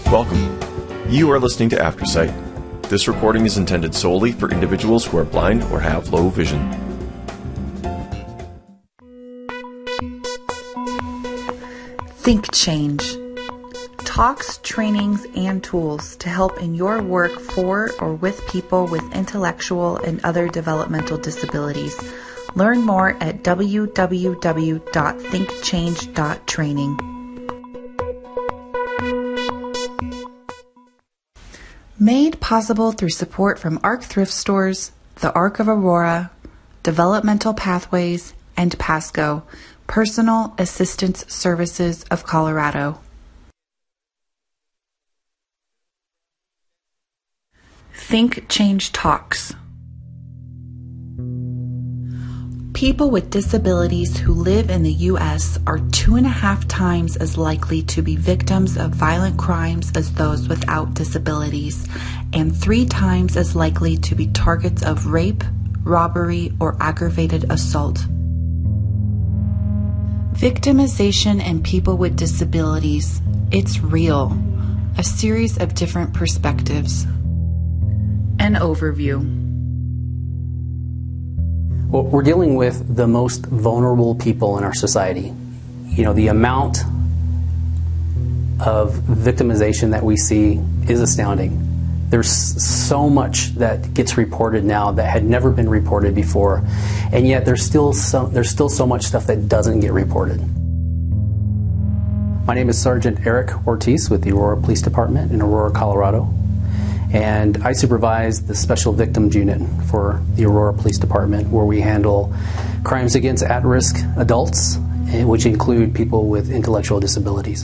Welcome. You are listening to Aftersight. This recording is intended solely for individuals who are blind or have low vision. Think Change. Talks, trainings, and tools to help in your work for or with people with intellectual and other developmental disabilities. Learn more at www.thinkchange.training. Made possible through support from ARC Thrift Stores, the Arc of Aurora, Developmental Pathways, and PASCO, Personal Assistance Services of Colorado. Think Change Talks. People with disabilities who live in the U.S. are 2.5 times as likely to be victims of violent crimes as those without disabilities, and 3 times as likely to be targets of rape, robbery, or aggravated assault. Victimization in people with disabilities. It's real. A series of different perspectives. An overview. Well, we're dealing with the most vulnerable people in our society. You know, the amount of victimization that we see is astounding. There's so much that gets reported now that had never been reported before, and yet there's still so much stuff that doesn't get reported. My name is Sergeant Eric Ortiz with the Aurora Police Department in Aurora, Colorado. And I supervise the Special Victims Unit for the Aurora Police Department, where we handle crimes against at-risk adults, which include people with intellectual disabilities.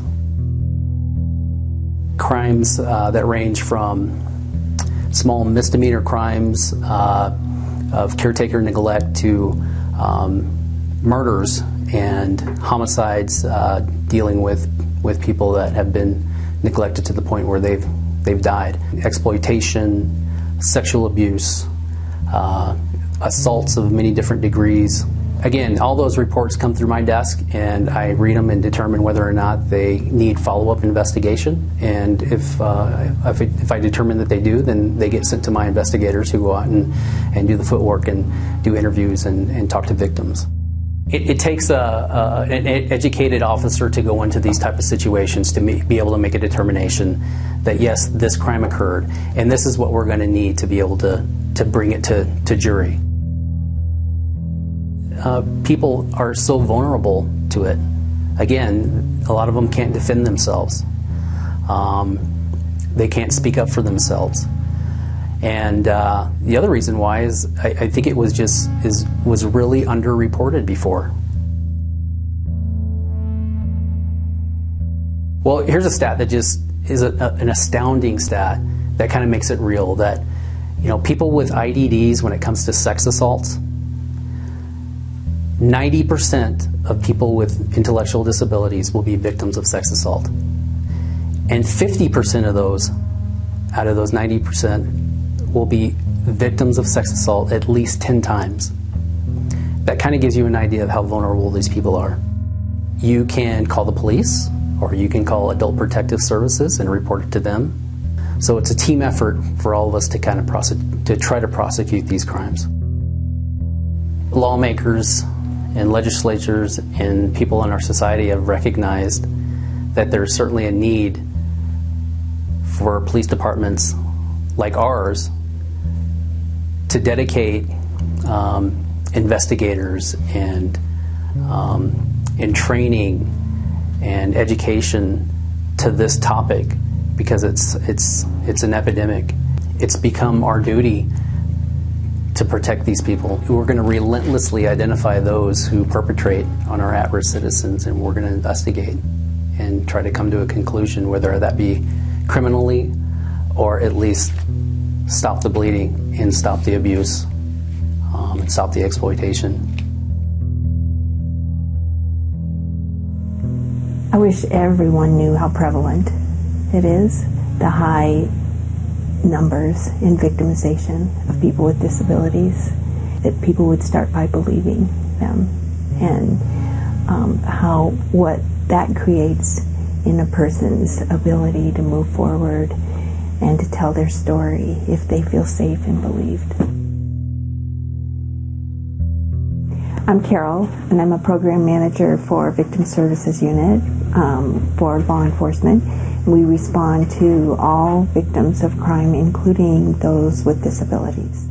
Crimes that range from small misdemeanor crimes of caretaker neglect to murders and homicides, dealing with people that have been neglected to the point where they've died. Exploitation, sexual abuse, assaults of many different degrees. Again, all those reports come through my desk, and I read them and determine whether or not they need follow-up investigation. And if I determine that they do, then they get sent to my investigators, who go out and do the footwork and do interviews and talk to victims. It takes an educated officer to go into these type of situations to be able to make a determination that yes, this crime occurred, and this is what we're going to need to be able to bring it to jury. People are so vulnerable to it. Again, a lot of them can't defend themselves. They can't speak up for themselves. And the other reason why is I think it was really underreported before. Well, here's a stat that just is an astounding stat that kind of makes it real. That, you know, people with IDDs, when it comes to sex assaults, 90% of people with intellectual disabilities will be victims of sex assault, and 50% of those, out of those 90%, will be victims of sex assault at least 10 times. That kind of gives you an idea of how vulnerable these people are. You can call the police, or you can call Adult Protective Services and report it to them. So it's a team effort for all of us to kind of try to prosecute these crimes. Lawmakers and legislatures and people in our society have recognized that there's certainly a need for police departments like ours to dedicate investigators and training and education to this topic, because it's an epidemic. It's become our duty to protect these people. We're going to relentlessly identify those who perpetrate on our at-risk citizens, and we're going to investigate and try to come to a conclusion, whether that be criminally or at least stop the bleeding and stop the abuse and stop the exploitation. I wish everyone knew how prevalent it is, the high numbers in victimization of people with disabilities, that people would start by believing them, and how what that creates in a person's ability to move forward and to tell their story if they feel safe and believed. I'm Carol, and I'm a program manager for Victim Services Unit for law enforcement. We respond to all victims of crime, including those with disabilities.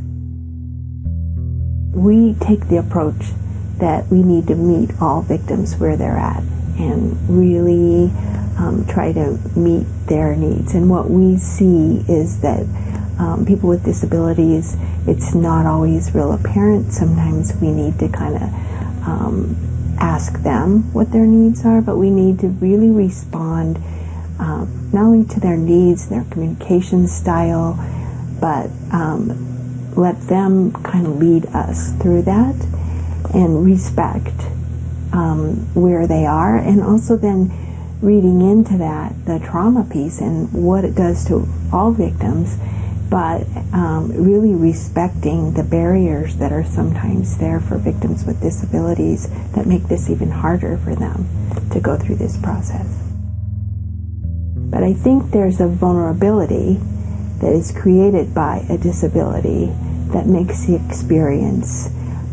We take the approach that we need to meet all victims where they're at and really try to meet their needs. And what we see is that people with disabilities, it's not always real apparent. Sometimes we need to kind of ask them what their needs are, but we need to really respond not only to their needs, their communication style, but let them kind of lead us through that and respect where they are, and also then reading into that the trauma piece and what it does to all victims, but really respecting the barriers that are sometimes there for victims with disabilities that make this even harder for them to go through this process. But I think there's a vulnerability that is created by a disability that makes the experience,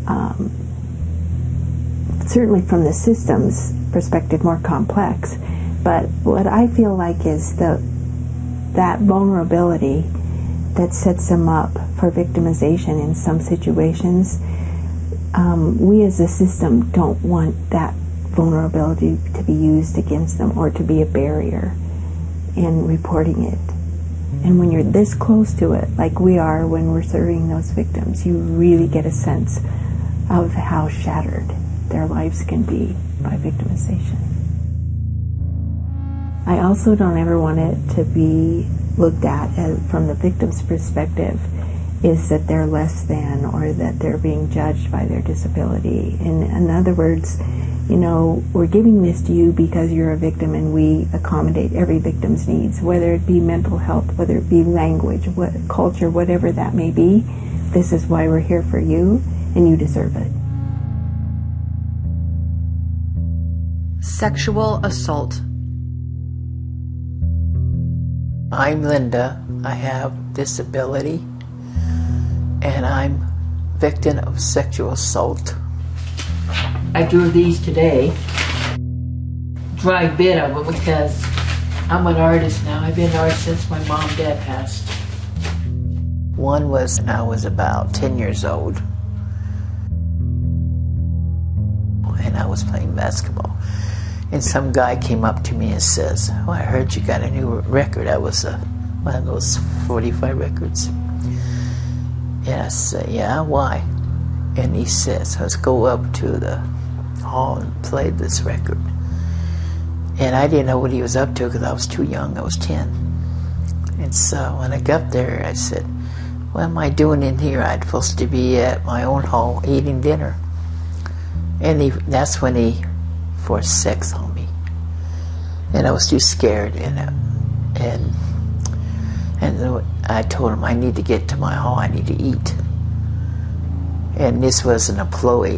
certainly from the system's perspective, more complex. But what I feel like is that vulnerability that sets them up for victimization in some situations, we as a system don't want that vulnerability to be used against them or to be a barrier in reporting it. And when you're this close to it, like we are when we're serving those victims, you really get a sense of how shattered their lives can be by victimization. I also don't ever want it to be looked at as, from the victim's perspective, is that they're less than or that they're being judged by their disability. In other words, you know, we're giving this to you because you're a victim and we accommodate every victim's needs, whether it be mental health, whether it be language, culture, whatever that may be. This is why we're here for you, and you deserve it. Sexual assault. I'm Linda. I have disability, and I'm victim of sexual assault. I drew these today. Dry bit of them because I'm an artist now. I've been an artist since my mom and dad passed. One was when I was about 10 years old, and I was playing basketball. And some guy came up to me and says, "Oh, I heard you got a new record." That was one of those 45 records. And I said, "Yeah, why?" And he says, "Let's go up to the hall and play this record." And I didn't know what he was up to because I was too young. I was 10. And so when I got there, I said, "What am I doing in here? I'm supposed to be at my own hall eating dinner." And that's when he forced sex on me. And I was too scared. And I told him, "I need to get to my hall. I need to eat." And this was an employee.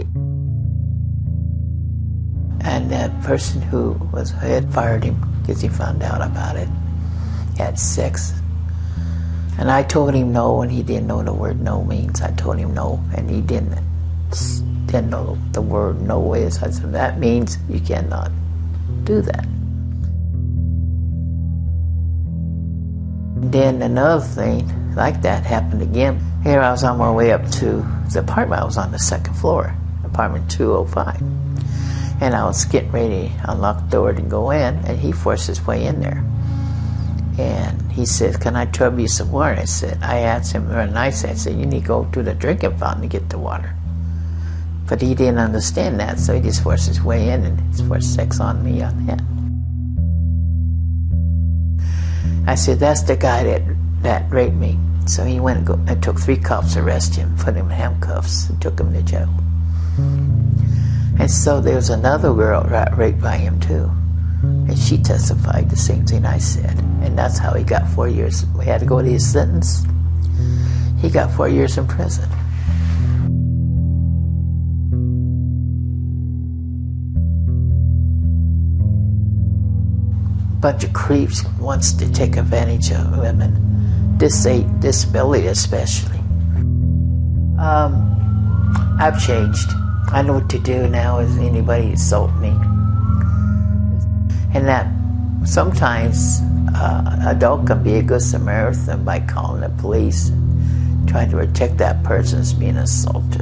And the person who was head fired him because he found out about it. He had sex. And I told him no, and he didn't know the word no means. I told him no, and he didn't know what the word no is. I said, "That means you cannot do that." Then another thing like that happened again. Here I was on my way up to the apartment. I was on the second floor, apartment 205. And I was getting ready to unlock the door to go in, and he forced his way in there. And he said, "Can I trouble you some water?" I asked him very nicely, I said, "You need to go to the drinking fountain to get the water." But he didn't understand that, so he just forced his way in and forced sex on me on that. I said, "That's the guy that raped me." So he went and it took 3 cops to arrest him, put him in handcuffs, and took him to jail. And so there was another girl got raped by him too. And she testified the same thing I said. And that's how he got 4 years. We had to go to his sentence. He got 4 years in prison. bunch of creeps who wants to take advantage of women, disability especially. I've changed. I know what to do now if anybody assault me. And that sometimes a dog can be a good Samaritan by calling the police and trying to protect that person that's being assaulted.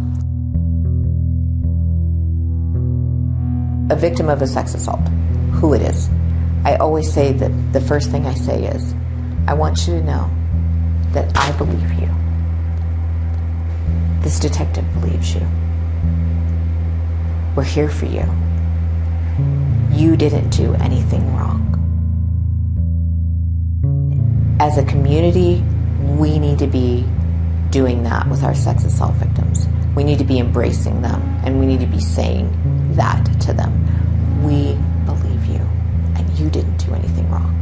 A victim of a sex assault, who it is, I always say that the first thing I say is, I want you to know that I believe you. This detective believes you. We're here for you. You didn't do anything wrong. As a community, we need to be doing that with our sex assault victims. We need to be embracing them, and we need to be saying that to them. We believe you, and you didn't do anything wrong.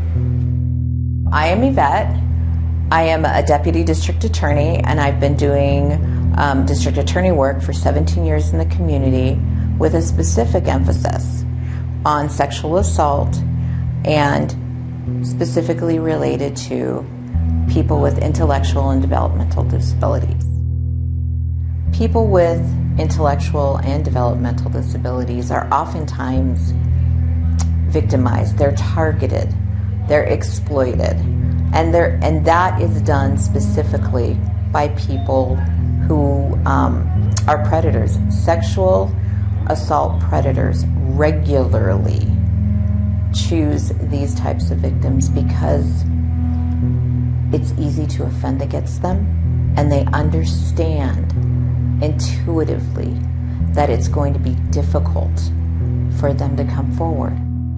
I am Yvette. I am a deputy district attorney, and I've been doing district attorney work for 17 years in the community with a specific emphasis on sexual assault and specifically related to people with intellectual and developmental disabilities. People with intellectual and developmental disabilities are oftentimes victimized. They're targeted. They're exploited. And that is done specifically by people who are predators. Sexual assault predators regularly choose these types of victims because it's easy to offend against them, and they understand intuitively that it's going to be difficult for them to come forward.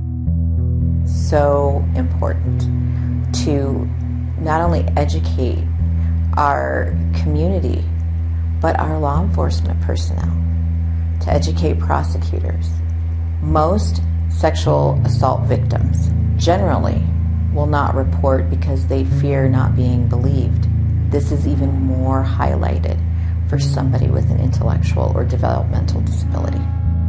So important to not only educate our community, but our law enforcement personnel, to educate prosecutors. Most sexual assault victims generally will not report because they fear not being believed. This is even more highlighted for somebody with an intellectual or developmental disability.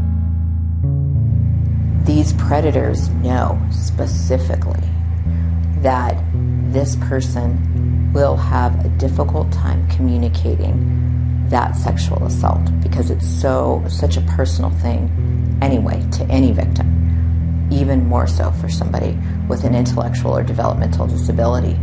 These predators know specifically that this person will have a difficult time communicating that sexual assault because it's such a personal thing anyway to any victim, even more so for somebody with an intellectual or developmental disability.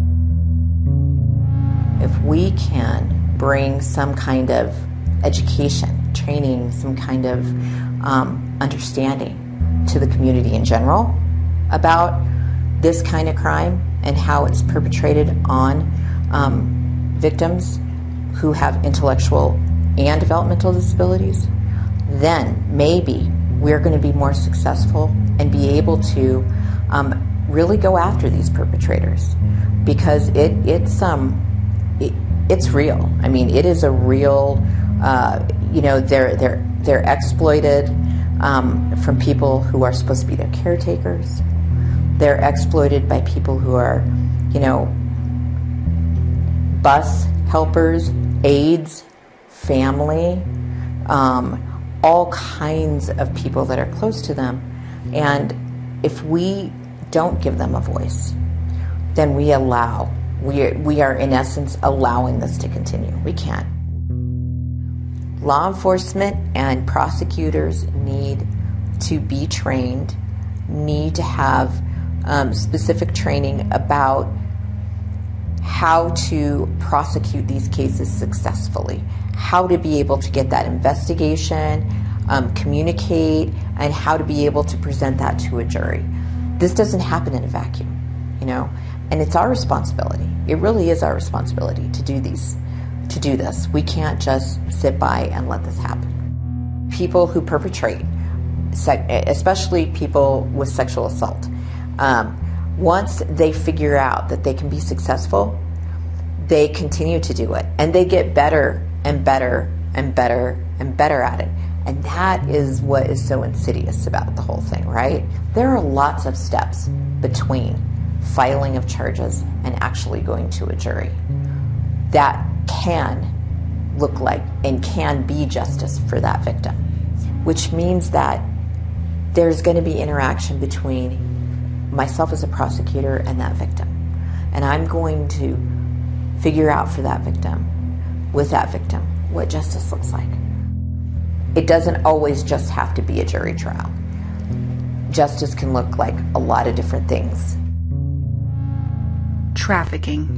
If we can bring some kind of education, training, some kind of understanding to the community in general about this kind of crime and how it's perpetrated on victims who have intellectual and developmental disabilities, then maybe we're going to be more successful and be able to really go after these perpetrators, because it's real. I mean, it is a real. They're exploited from people who are supposed to be their caretakers. They're exploited by people who are, bus helpers, aides, family, all kinds of people that are close to them. And if we don't give them a voice, then we are in essence allowing this to continue. We can't. Law enforcement and prosecutors need to be trained, need to have specific training about how to prosecute these cases successfully, how to be able to get that investigation, communicate, and how to be able to present that to a jury. This doesn't happen in a vacuum, and it's our responsibility. It really is our responsibility to do this. We can't just sit by and let this happen. People who perpetrate, especially people with sexual assault, once they figure out that they can be successful, they continue to do it, and they get better and better and better and better at it. And that is what is so insidious about the whole thing, right? There are lots of steps between filing of charges and actually going to a jury that can look like and can be justice for that victim, which means that there's going to be interaction between myself as a prosecutor and that victim. And I'm going to figure out for that victim, with that victim, what justice looks like. It doesn't always just have to be a jury trial. Justice can look like a lot of different things. Trafficking.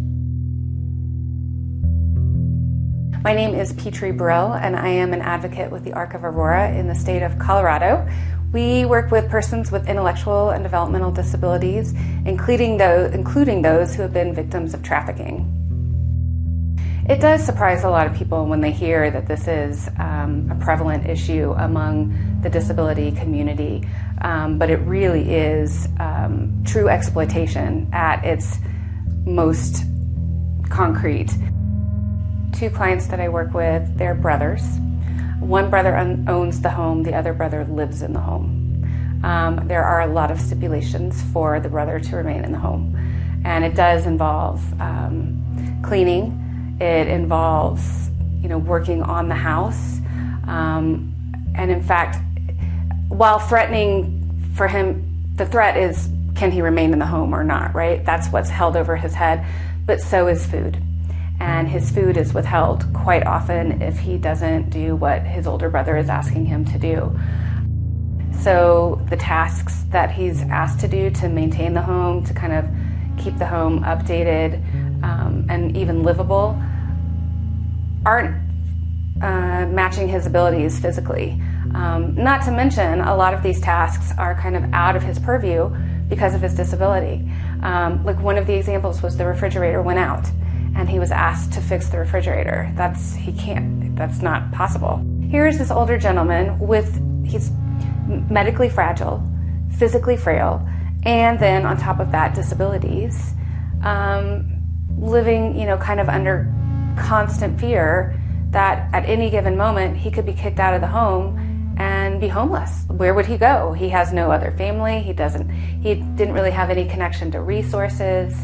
My name is Petrie Brill, and I am an advocate with the Arc of Aurora in the state of Colorado. We work with persons with intellectual and developmental disabilities, including those who have been victims of trafficking. It does surprise a lot of people when they hear that this is a prevalent issue among the disability community, but it really is true exploitation at its most concrete. Two clients that I work with, they're brothers. One brother owns the home, the other brother lives in the home. There are a lot of stipulations for the brother to remain in the home. And it does involve cleaning. It involves, working on the house. And in fact, while threatening for him, the threat is, can he remain in the home or not, right? That's what's held over his head. But so is food. And his food is withheld quite often if he doesn't do what his older brother is asking him to do. So the tasks that he's asked to do to maintain the home, to kind of keep the home updated and even livable, aren't matching his abilities physically. Not to mention, a lot of these tasks are kind of out of his purview because of his disability. Like one of the examples was the refrigerator went out, and he was asked to fix the refrigerator. That's not possible. Here's this older gentleman he's medically fragile, physically frail, and then on top of that, disabilities, living, kind of under constant fear that at any given moment he could be kicked out of the home and be homeless. Where would he go? He has no other family. He didn't really have any connection to resources.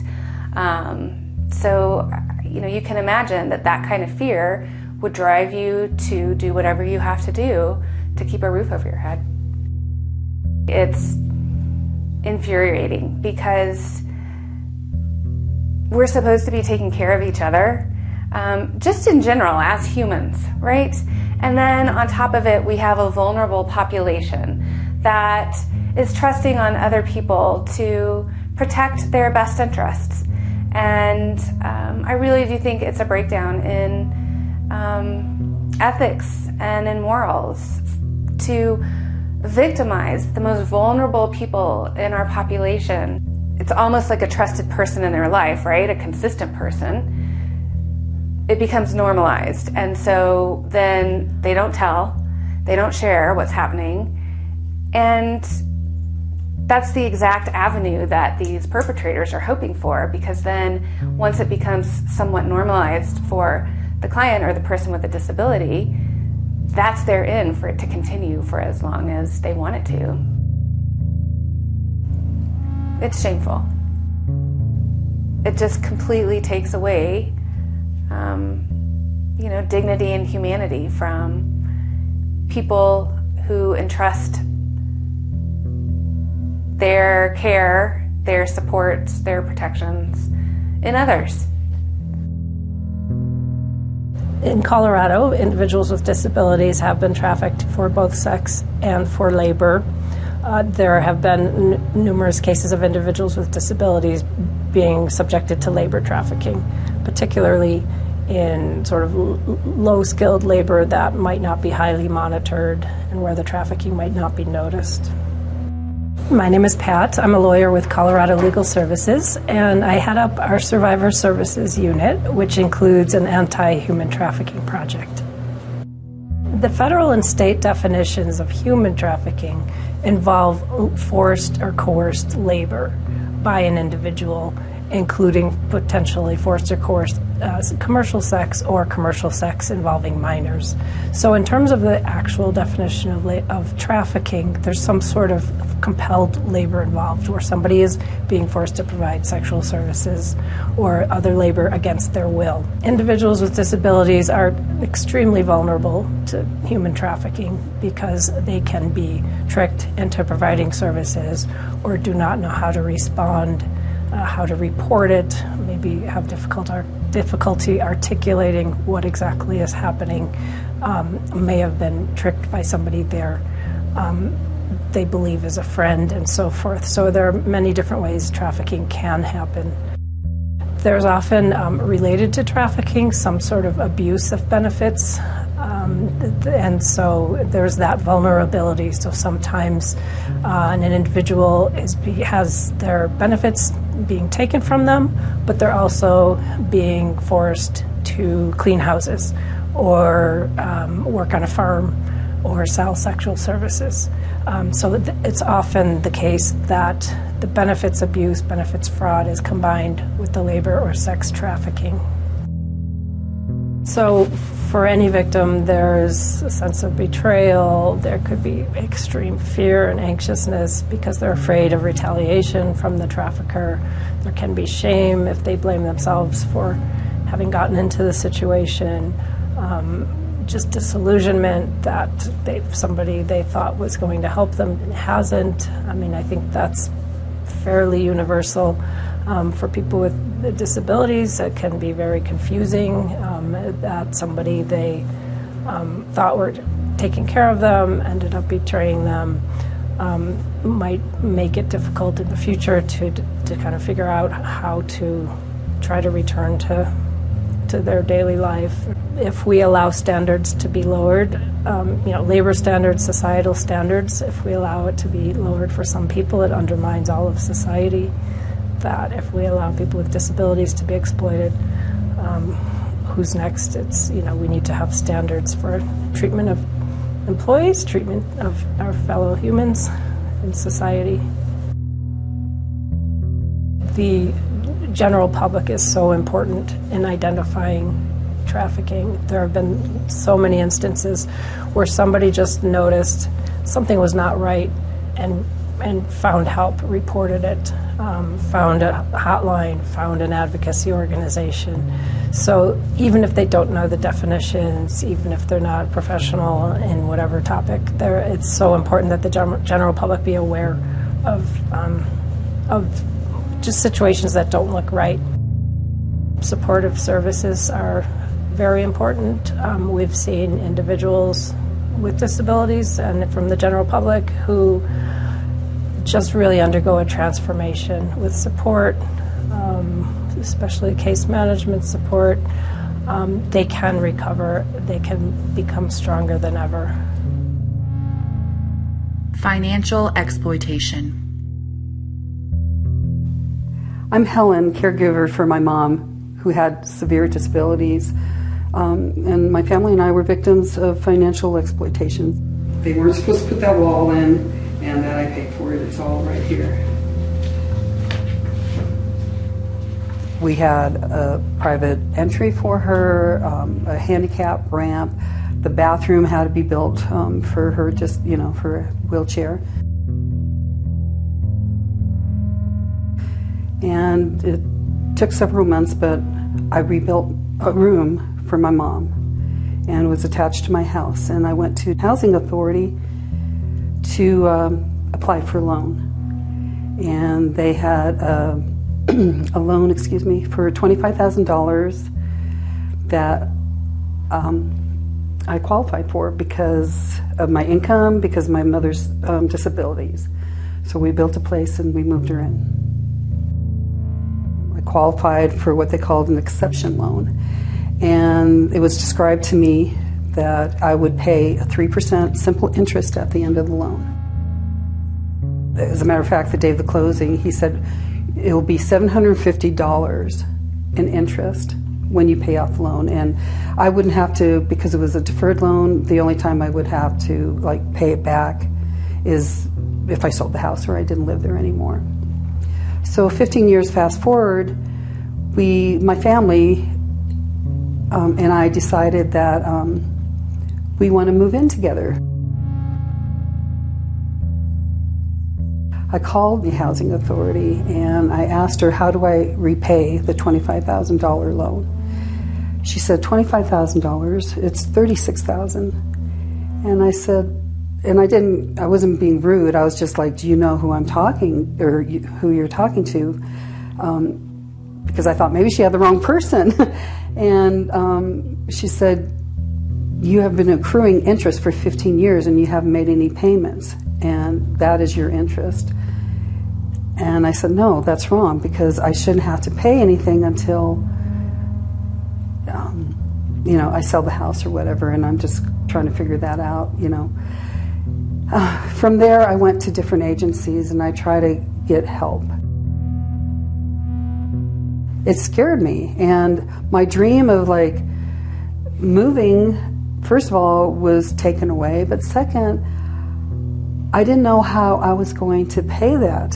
So, you can imagine that kind of fear would drive you to do whatever you have to do to keep a roof over your head. It's infuriating because we're supposed to be taking care of each other, just in general as humans, right? And then on top of it, we have a vulnerable population that is trusting on other people to protect their best interests. And I really do think it's a breakdown in ethics and in morals to victimize the most vulnerable people in our population. It's almost like a trusted person in their life, right? A consistent person. It becomes normalized. And so then they don't tell, they don't share what's happening. And that's the exact avenue that these perpetrators are hoping for, because then once it becomes somewhat normalized for the client or the person with a disability, that's their in for it to continue for as long as they want it to. It's shameful. It just completely takes away, dignity and humanity from people who entrust their care, their supports, their protections in others. In Colorado, individuals with disabilities have been trafficked for both sex and for labor. There have been numerous cases of individuals with disabilities being subjected to labor trafficking, particularly in sort of low-skilled labor that might not be highly monitored and where the trafficking might not be noticed. My name is Pat. I'm a lawyer with Colorado Legal Services, and I head up our Survivor Services Unit, which includes an anti-human trafficking project. The federal and state definitions of human trafficking involve forced or coerced labor by an individual including potentially forced or coerced commercial sex or commercial sex involving minors. So in terms of the actual definition of trafficking, there's some sort of compelled labor involved where somebody is being forced to provide sexual services or other labor against their will. Individuals with disabilities are extremely vulnerable to human trafficking because they can be tricked into providing services or do not know how to respond, how to report it, maybe have difficulty articulating what exactly is happening, may have been tricked by somebody they believe is a friend, and so forth. So there are many different ways trafficking can happen. There's often related to trafficking some sort of abuse of benefits, and so there's that vulnerability. So sometimes an individual has their benefits being taken from them, but they're also being forced to clean houses or work on a farm or sell sexual services. So it's often the case that the benefits abuse, benefits fraud is combined with the labor or sex trafficking. So for any victim, there's a sense of betrayal. There could be extreme fear and anxiousness because they're afraid of retaliation from the trafficker. There can be shame if they blame themselves for having gotten into the situation. Just disillusionment that somebody they thought was going to help them hasn't. I mean, I think that's fairly universal. For people with disabilities, it can be very confusing that somebody they thought were taking care of them ended up betraying them. Might make it difficult in the future to kind of figure out how to try to return to their daily life. If we allow standards to be lowered, labor standards, societal standards, if we allow it to be lowered for some people, it undermines all of society. That if we allow people with disabilities to be exploited, who's next? It's, we need to have standards for treatment of employees, treatment of our fellow humans in society. The general public is so important in identifying trafficking. There have been so many instances where somebody just noticed something was not right and found help, reported it, found a hotline, found an advocacy organization. So even if they don't know the definitions, even if they're not professional in whatever topic, it's so important that the general public be aware of just situations that don't look right. Supportive services are very important. We've seen individuals with disabilities and from the general public who just really undergo a transformation with support, especially case management support. They can recover, they can become stronger than ever. Financial exploitation. I'm Helen, caregiver for my mom who had severe disabilities, and my family and I were victims of financial exploitation. They weren't supposed to put that wall in, and that I paid for it. It's all right here. We had a private entry for her, a handicap ramp. The bathroom had to be built for her, just, for a wheelchair. And it took several months, but I rebuilt a room for my mom and was attached to my house. And I went to Housing Authority to apply for a loan. And they had a loan, for $25,000 that I qualified for because of my income, because of my mother's disabilities. So we built a place and we moved her in. I qualified for what they called an exception loan. And it was described to me that I would pay a 3% simple interest at the end of the loan. As a matter of fact, the day of the closing, he said it will be $750 in interest when you pay off the loan. And I wouldn't have to, because it was a deferred loan, the only time I would have to pay it back is if I sold the house or I didn't live there anymore. So 15 years fast forward, my family and I decided that we want to move in together. I called the housing authority and I asked her, how do I repay the $25,000 loan? She said, $25,000, it's $36,000. And I said, and I wasn't being rude, I was just like, do you know who I'm talking, or who you're talking to? Because I thought maybe she had the wrong person. And she said, you have been accruing interest for 15 years and you haven't made any payments, and that is your interest. And I said, no, that's wrong, because I shouldn't have to pay anything until, you know, I sell the house or whatever, and I'm just trying to figure that out, you know. From there, I went to different agencies and I tried to get help. It scared me, and my dream of like moving, first of all, was taken away, but second, I didn't know how I was going to pay that.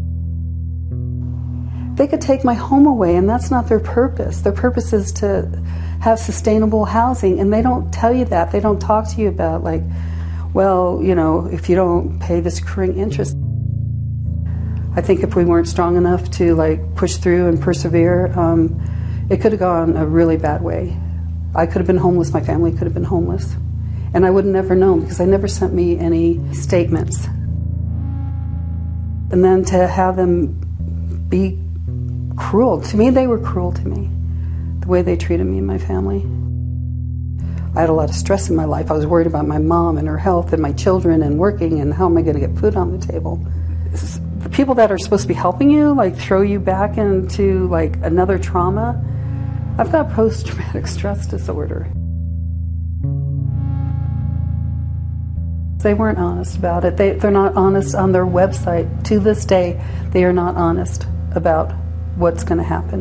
They could take my home away, and that's not their purpose. Their purpose is to have sustainable housing, and they don't tell you that. They don't talk to you about, like, well, you know, if you don't pay this accruing interest. I think if we weren't strong enough to like push through and persevere, it could have gone a really bad way. I could have been homeless, my family could have been homeless. And I would have never known, because they never sent me any statements. And then to have them be cruel, to me they were cruel to me, the way they treated me and my family. I had a lot of stress in my life. I was worried about my mom and her health and my children and working, and how am I going to get food on the table. The people that are supposed to be helping you like throw you back into like another trauma. I've got post-traumatic stress disorder. They weren't honest about it. They're not honest on their website. To this day, they are not honest about what's going to happen.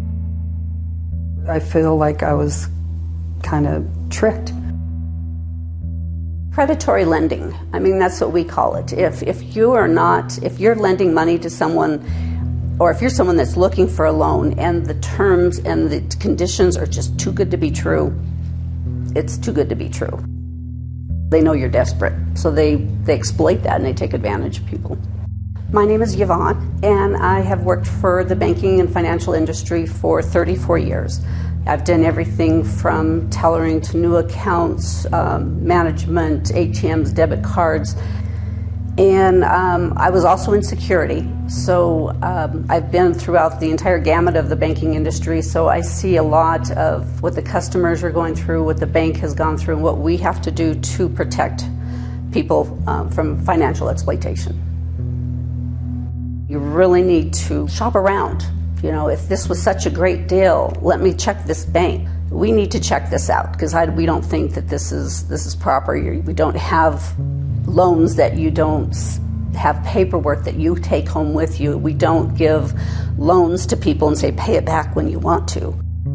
I feel like I was kind of tricked. Predatory lending, I mean, that's what we call it. If you're lending money to someone, or if you're someone that's looking for a loan and the terms and the conditions are just too good to be true, it's too good to be true. They know you're desperate, so they exploit that and they take advantage of people. My name is Yvonne, and I have worked for the banking and financial industry for 34 years. I've done everything from tellering to new accounts, management, ATMs, debit cards, and I was also in security. So I've been throughout the entire gamut of the banking industry, so I see a lot of what the customers are going through, what the bank has gone through, and what we have to do to protect people from financial exploitation. You really need to shop around. You know, if this was such a great deal, let me check this bank. We need to check this out, because we don't think that this is proper. We don't have loans that you don't have paperwork that you take home with you. We don't give loans to people and say pay it back when you want to.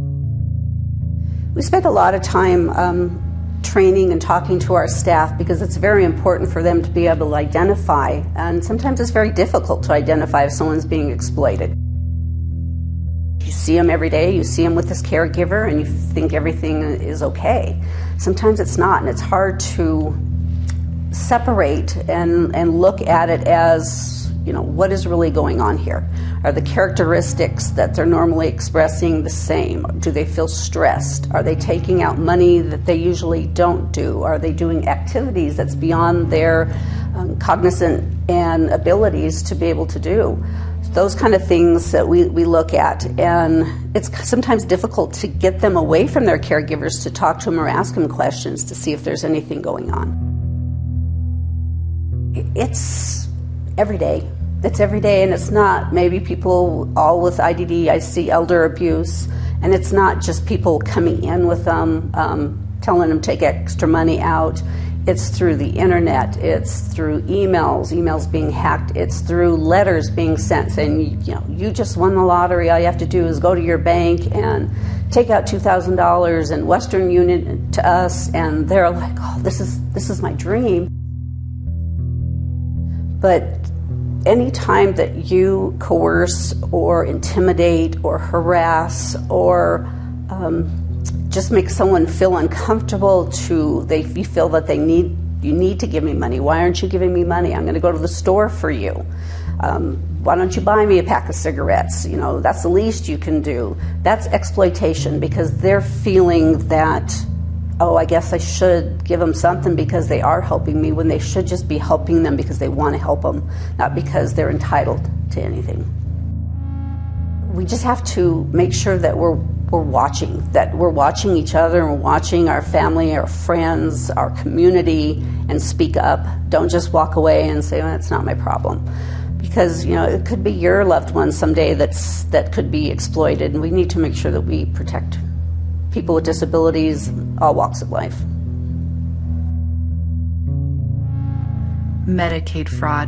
We spent a lot of time training and talking to our staff, because it's very important for them to be able to identify, and sometimes it's very difficult to identify if someone's being exploited. You see them every day, you see them with this caregiver, and you think everything is okay. Sometimes it's not, and it's hard to separate and look at it as, you know, what is really going on here? Are the characteristics that they're normally expressing the same? Do they feel stressed? Are they taking out money that they usually don't do? Are they doing activities that's beyond their cognizant and abilities to be able to do? Those kind of things that we look at, and it's sometimes difficult to get them away from their caregivers to talk to them or ask them questions to see if there's anything going on. It's every day. It's every day, and it's not maybe people all with IDD. I see elder abuse, and it's not just people coming in with them, telling them to take extra money out. It's through the internet, it's through emails being hacked, it's through letters being sent saying, you know, you just won the lottery, all you have to do is go to your bank and take out $2,000 in Western Union to us, and they're like, oh, this is my dream. But any time that you coerce or intimidate or harass or just make someone feel uncomfortable you feel that you need to give me money. Why aren't you giving me money? I'm going to go to the store for you. Why don't you buy me a pack of cigarettes? You know, that's the least you can do. That's exploitation, because they're feeling that, oh, I guess I should give them something because they are helping me, when they should just be helping them because they want to help them, not because they're entitled to anything. We just have to make sure that we're watching each other, and we're watching our family, our friends, our community, and speak up. Don't just walk away and say, well, that's not my problem. Because, you know, it could be your loved one someday that could be exploited, and we need to make sure that we protect people with disabilities, all walks of life. Medicaid fraud.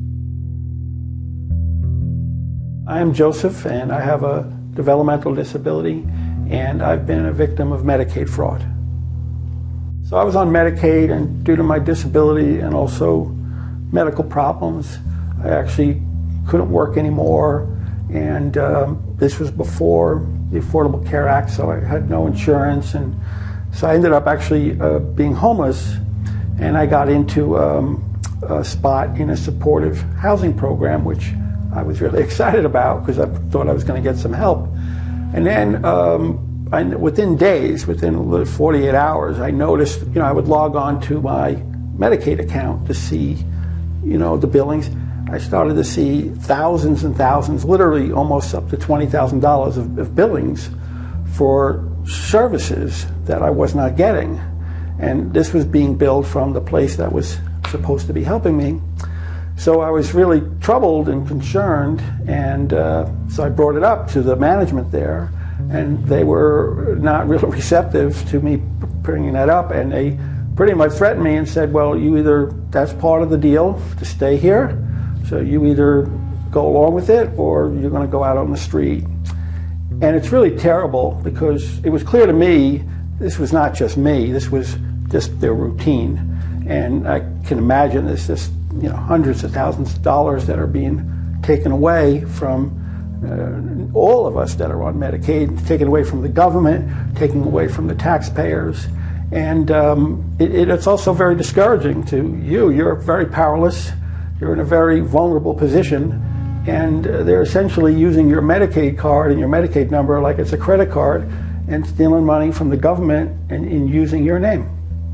I am Joseph, and I have a developmental disability, and I've been a victim of Medicaid fraud. So I was on Medicaid, and due to my disability and also medical problems, I actually couldn't work anymore, and this was before the Affordable Care Act, so I had no insurance, and so I ended up actually being homeless, and I got into a spot in a supportive housing program, which I was really excited about because I thought I was going to get some help. And then within days, within 48 hours, I noticed, you know, I would log on to my Medicaid account to see, you know, the billings. I started to see thousands and thousands, literally almost up to $20,000 of billings for services that I was not getting. And this was being billed from the place that was supposed to be helping me. So I was really troubled and concerned, and so I brought it up to the management there, and they were not really receptive to me bringing that up, and they pretty much threatened me and said, well, that's part of the deal to stay here, so you either go along with it or you're going to go out on the street. And it's really terrible, because it was clear to me this was not just me, this was just their routine. And I can imagine this just, you know, hundreds of thousands of dollars that are being taken away from all of us that are on Medicaid, taken away from the government, taken away from the taxpayers. And it's also very discouraging to you. You're very powerless. You're in a very vulnerable position. And they're essentially using your Medicaid card and your Medicaid number like it's a credit card and stealing money from the government and using your name.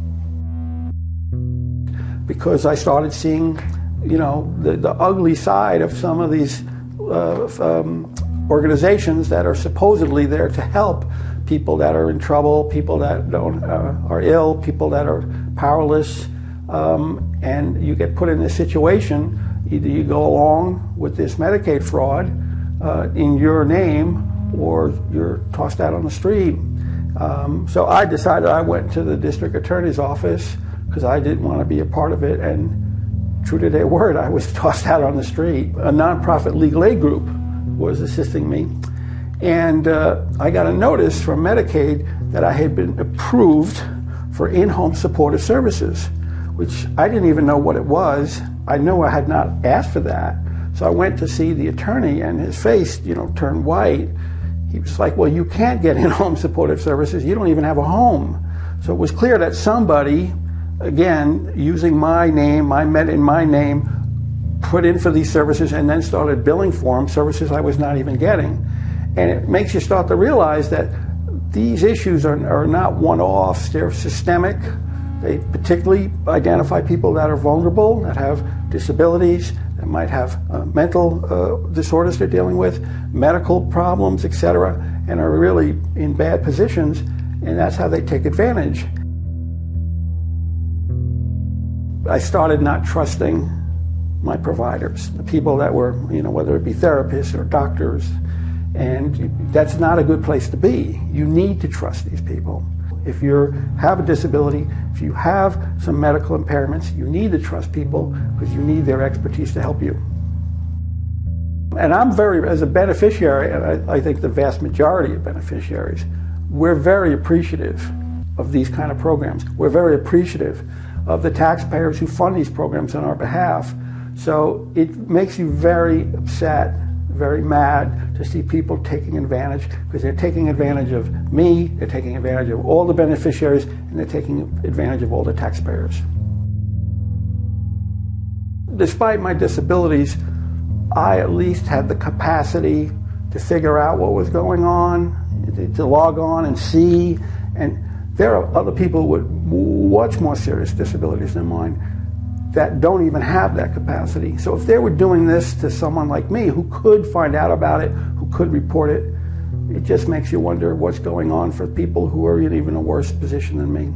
Because I started seeing, you know, the ugly side of some of these organizations that are supposedly there to help people that are in trouble, people that are ill, people that are powerless, and you get put in this situation. Either you go along with this Medicaid fraud in your name, or you're tossed out on the street. So I decided, I went to the district attorney's office because I didn't want to be a part of it, and true to their word, I was tossed out on the street. A nonprofit legal aid group was assisting me, and I got a notice from Medicaid that I had been approved for in-home supportive services, which I didn't even know what it was. I know I had not asked for that. So I went to see the attorney, and his face, you know, turned white. He was like, well, you can't get in-home supportive services. You don't even have a home. So it was clear that somebody, again, using my name, in my name, put in for these services and then started billing for them, services I was not even getting. And it makes you start to realize that these issues are not one-offs, they're systemic. They particularly identify people that are vulnerable, that have disabilities, that might have mental disorders they're dealing with, medical problems, etc., and are really in bad positions, and that's how they take advantage. I started not trusting my providers, the people that were, you know, whether it be therapists or doctors, and that's not a good place to be. You need to trust these people. If you have a disability, if you have some medical impairments, you need to trust people because you need their expertise to help you. And I'm as a beneficiary, and I think the vast majority of beneficiaries, we're very appreciative of these kind of programs. We're very appreciative of the taxpayers who fund these programs on our behalf, So it makes you very upset, very mad to see people taking advantage, because they're taking advantage of me, they're taking advantage of all the beneficiaries, and they're taking advantage of all the taxpayers. Despite my disabilities, I at least had the capacity to figure out what was going on, to log on and see, and there are other people with much more serious disabilities than mine that don't even have that capacity. So if they were doing this to someone like me who could find out about it, who could report it, it just makes you wonder what's going on for people who are in even a worse position than me.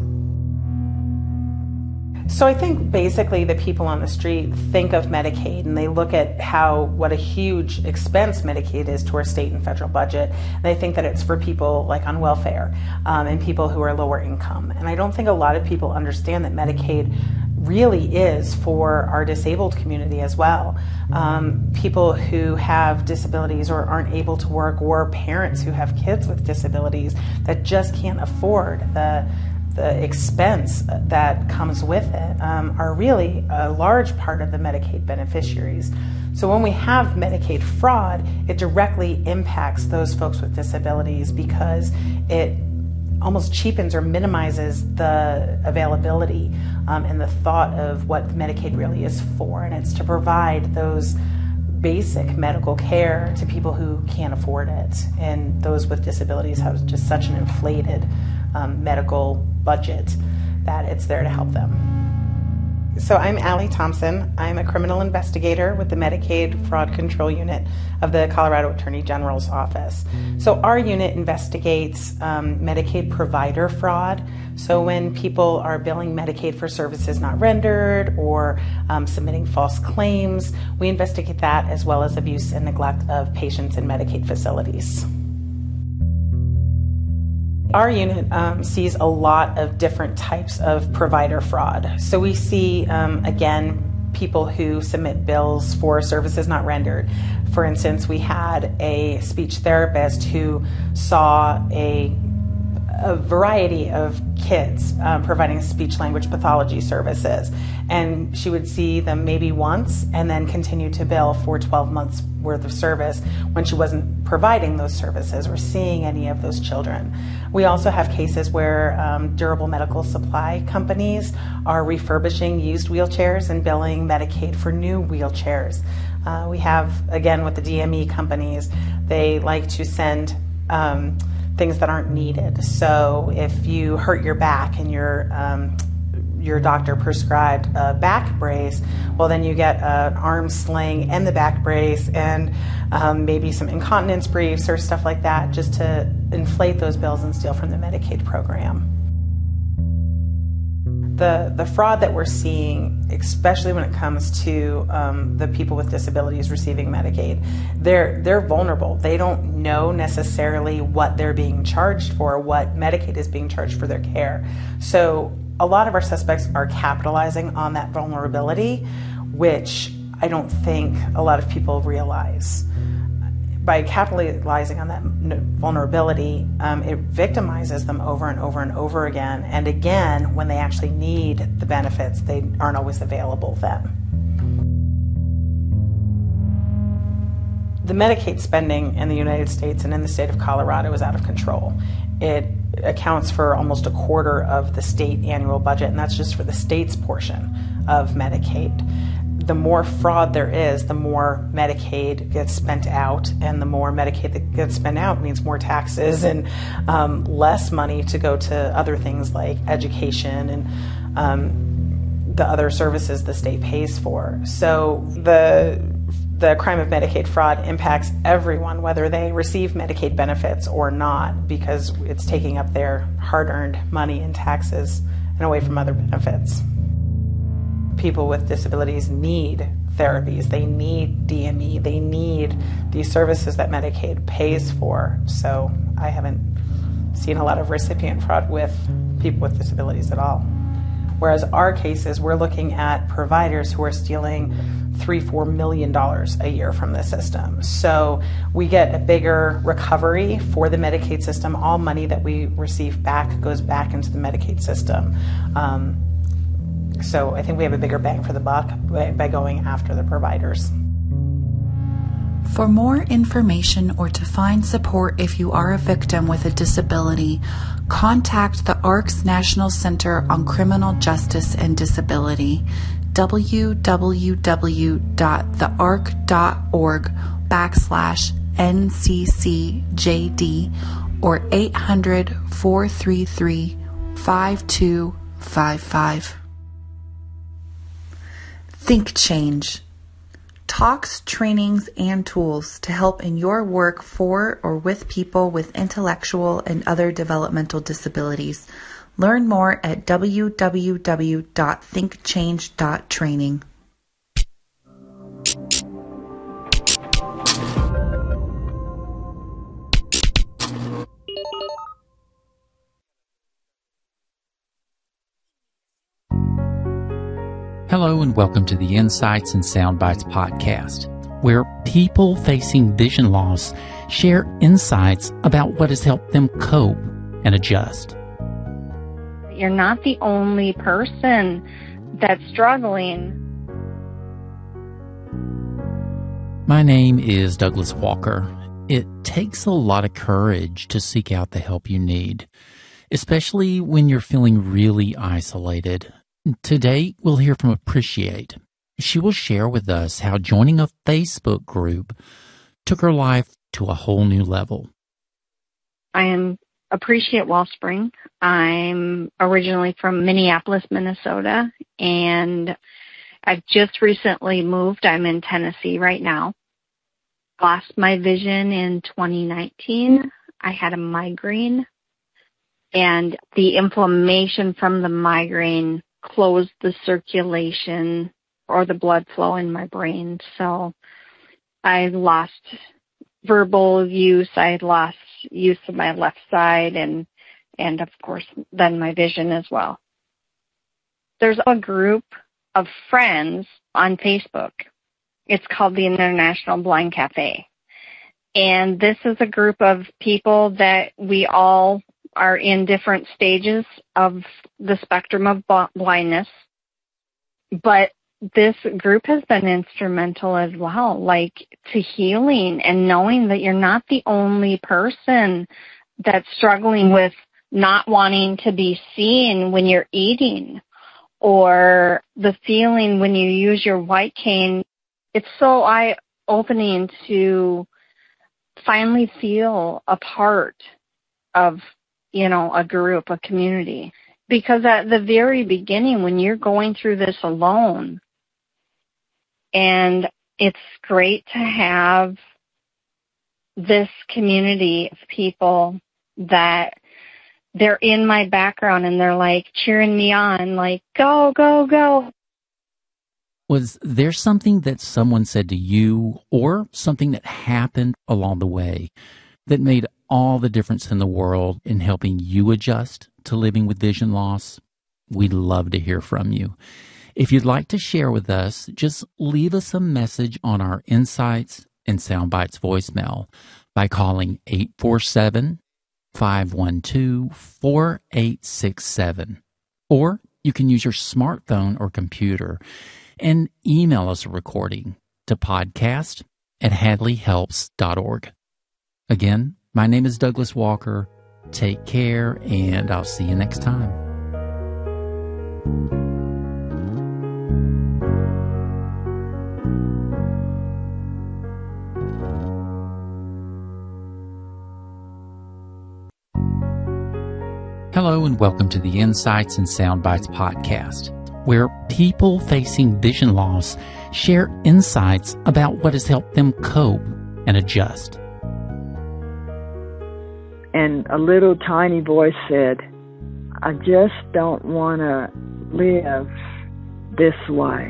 So I think basically the people on the street think of Medicaid and they look at what a huge expense Medicaid is to our state and federal budget. And they think that it's for people like on welfare and people who are lower income. And I don't think a lot of people understand that Medicaid really is for our disabled community as well. People who have disabilities or aren't able to work, or parents who have kids with disabilities that just can't afford the expense that comes with it, are really a large part of the Medicaid beneficiaries. So when we have Medicaid fraud, it directly impacts those folks with disabilities because it almost cheapens or minimizes the availability and the thought of what Medicaid really is for, and it's to provide those basic medical care to people who can't afford it, and those with disabilities have just such an inflated medical budget that it's there to help them. So I'm Allie Thompson. I'm a criminal investigator with the Medicaid Fraud Control Unit of the Colorado Attorney General's Office. So our unit investigates Medicaid provider fraud. So when people are billing Medicaid for services not rendered or submitting false claims, we investigate that, as well as abuse and neglect of patients in Medicaid facilities. Our unit sees a lot of different types of provider fraud. So we see, again, people who submit bills for services not rendered. For instance, we had a speech therapist who saw a variety of kids providing speech language pathology services, and she would see them maybe once and then continue to bill for 12 months worth of service when she wasn't providing those services or seeing any of those children. We also have cases where durable medical supply companies are refurbishing used wheelchairs and billing Medicaid for new wheelchairs. We have, again, with the DME companies, they like to send things that aren't needed. So if you hurt your back and your doctor prescribed a back brace, well, then you get an arm sling and the back brace and maybe some incontinence briefs or stuff like that, just to inflate those bills and steal from the Medicaid program. The fraud that we're seeing, especially when it comes to the people with disabilities receiving Medicaid, they're vulnerable. They don't know necessarily what they're being charged for, what Medicaid is being charged for their care. So a lot of our suspects are capitalizing on that vulnerability, which I don't think a lot of people realize. By capitalizing on that vulnerability, it victimizes them over and over and over again. And again, when they actually need the benefits, they aren't always available then. The Medicaid spending in the United States and in the state of Colorado is out of control. It accounts for almost a quarter of the state annual budget, and that's just for the state's portion of Medicaid. The more fraud there is, the more Medicaid gets spent out, and the more Medicaid that gets spent out means more taxes and less money to go to other things like education and the other services the state pays for. So the crime of Medicaid fraud impacts everyone, whether they receive Medicaid benefits or not, because it's taking up their hard-earned money and taxes and away from other benefits. People with disabilities need therapies, they need DME, they need these services that Medicaid pays for. So I haven't seen a lot of recipient fraud with people with disabilities at all. Whereas our cases, we're looking at providers who are stealing $3-4 million a year from the system. So we get a bigger recovery for the Medicaid system. All money that we receive back goes back into the Medicaid system. So I think we have a bigger bang for the buck by going after the providers. For more information or to find support if you are a victim with a disability, contact the ARC's National Center on Criminal Justice and Disability, www.thearc.org/NCCJD or 800-433-5255. Think Change. Talks, trainings, and tools to help in your work for or with people with intellectual and other developmental disabilities. Learn more at www.thinkchange.training. Hello and welcome to the Insights and Soundbites podcast, where people facing vision loss share insights about what has helped them cope and adjust. You're not the only person that's struggling. My name is Douglas Walker. It takes a lot of courage to seek out the help you need, especially when you're feeling really isolated. Today, we'll hear from Appreciate. She will share with us how joining a Facebook group took her life to a whole new level. I am Appreciate Wellspring. I'm originally from Minneapolis, Minnesota, and I've just recently moved. I'm in Tennessee right now. Lost my vision in 2019. I had a migraine, and the inflammation from the migraine closed the circulation or the blood flow in my brain. So I lost verbal use. I lost use of my left side and of course then my vision as well. There's a group of friends on Facebook. It's called the International Blind Cafe. And this is a group of people that we all are in different stages of the spectrum of blindness. But this group has been instrumental as well, like to healing and knowing that you're not the only person that's struggling with not wanting to be seen when you're eating, or the feeling when you use your white cane. It's so eye-opening to finally feel a part of a group, a community. Because at the very beginning, when you're going through this alone, and it's great to have this community of people that they're in my background and they're like cheering me on, like, go, go, go. Was there something that someone said to you or something that happened along the way that made all the difference in the world in helping you adjust to living with vision loss? We'd love to hear from you. If you'd like to share with us, just leave us a message on our Insights and Soundbites voicemail by calling 847-512-4867. Or you can use your smartphone or computer and email us a recording to podcast@hadleyhelps.org. Again, my name is Douglas Walker. Take care, and I'll see you next time. Hello, and welcome to the Insights and Soundbites podcast, where people facing vision loss share insights about what has helped them cope and adjust. And a little tiny voice said, I just don't want to live this way.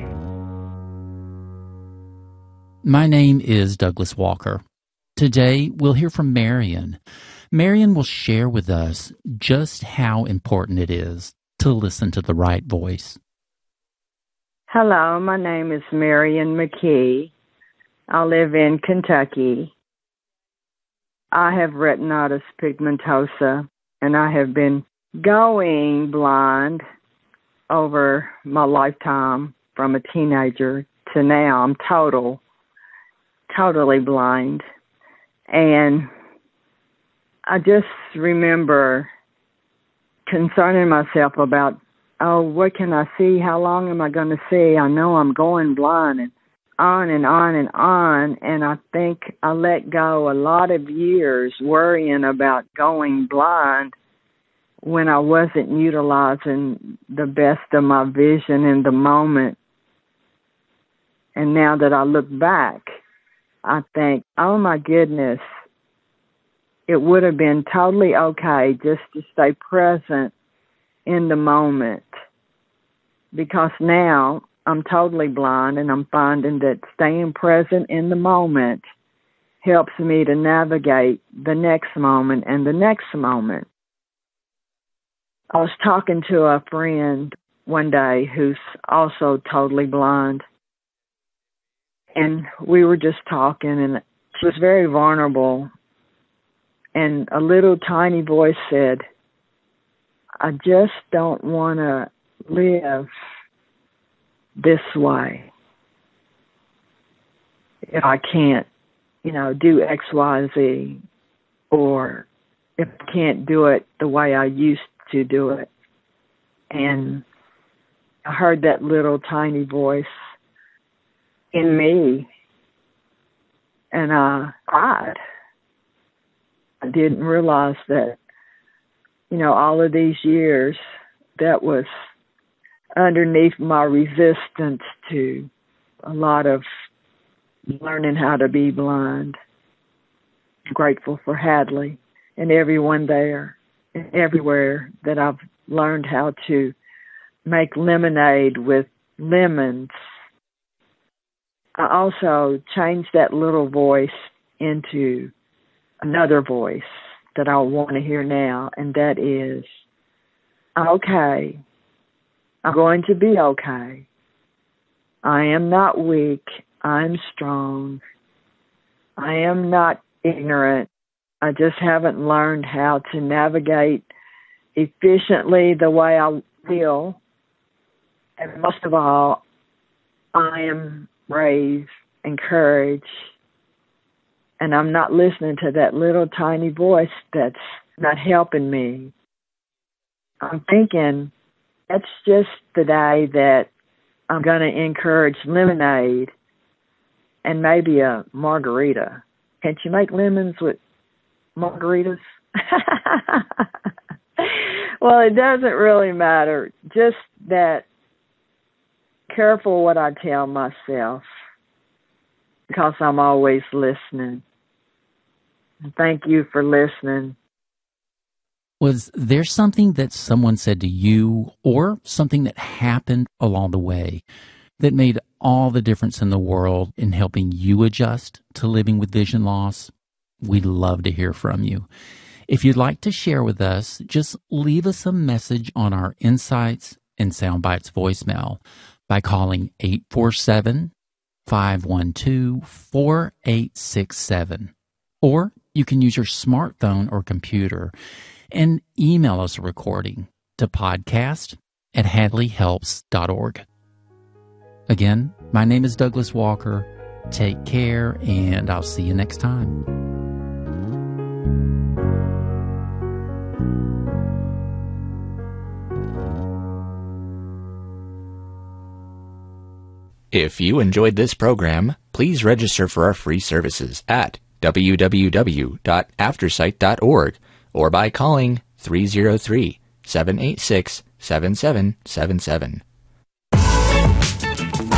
My name is Douglas Walker. Today, we'll hear from Marion. Marion will share with us just how important it is to listen to the right voice. Hello, my name is Marion McKee. I live in Kentucky. I have retinitis pigmentosa, and I have been going blind over my lifetime from a teenager to now, I'm totally blind. And I just remember concerning myself about, oh, what can I see? How long am I going to see? I know I'm going blind, and on and on and on. And I think I let go a lot of years worrying about going blind when I wasn't utilizing the best of my vision in the moment. And now that I look back, I think, oh my goodness, it would have been totally okay just to stay present in the moment. Because now I'm totally blind, and I'm finding that staying present in the moment helps me to navigate the next moment and the next moment. I was talking to a friend one day who's also totally blind, and we were just talking, and she was very vulnerable, and a little tiny voice said, I just don't want to live this way if I can't, do X, Y, Z, or if I can't do it the way I used to do it. And I heard that little tiny voice in me, and I cried. I didn't realize that, all of these years, that was underneath my resistance to a lot of learning how to be blind. I'm grateful for Hadley and everyone there and everywhere that I've learned how to make lemonade with lemons. I also changed that little voice into another voice that I want to hear now, and that is, okay, I'm going to be okay. I am not weak. I'm strong. I am not ignorant. I just haven't learned how to navigate efficiently the way I will. And most of all, I am brave, encouraged, and I'm not listening to that little tiny voice that's not helping me. I'm thinking, that's just the day that I'm going to encourage lemonade and maybe a margarita. Can't you make lemons with margaritas? Well, it doesn't really matter. Just that careful what I tell myself, because I'm always listening. Thank you for listening. Was there something that someone said to you or something that happened along the way that made all the difference in the world in helping you adjust to living with vision loss? We'd love to hear from you. If you'd like to share with us, just leave us a message on our Insights and Soundbites voicemail by calling 847-512-4867. Or you can use your smartphone or computer and email us a recording to podcast@hadleyhelps.org. Again, my name is Douglas Walker. Take care, and I'll see you next time. If you enjoyed this program, please register for our free services at www.aftersight.org or by calling 303-786-7777.